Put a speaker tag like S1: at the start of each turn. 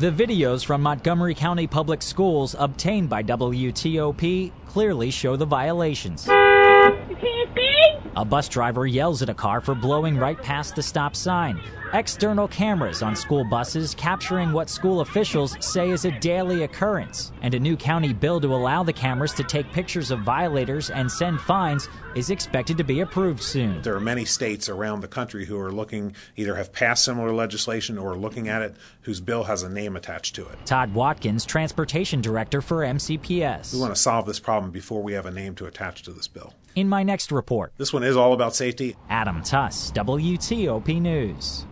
S1: The videos from Montgomery County Public Schools obtained by WTOP clearly show the violations.
S2: You can't see?
S1: A bus driver yells at a car for blowing right past the stop sign. External cameras on school buses capturing what school officials say is a daily occurrence. And a new county bill to allow the cameras to take pictures of violators and send fines is expected to be approved soon.
S3: There are many states around the country who are looking, either have passed similar legislation or are looking at it, whose bill has a name attached to it.
S1: Todd Watkins, Transportation Director for MCPS.
S3: We want to solve this problem before we have a name to attach to this bill.
S1: In my next report,
S3: This one is all about safety.
S1: Adam Tuss, WTOP News.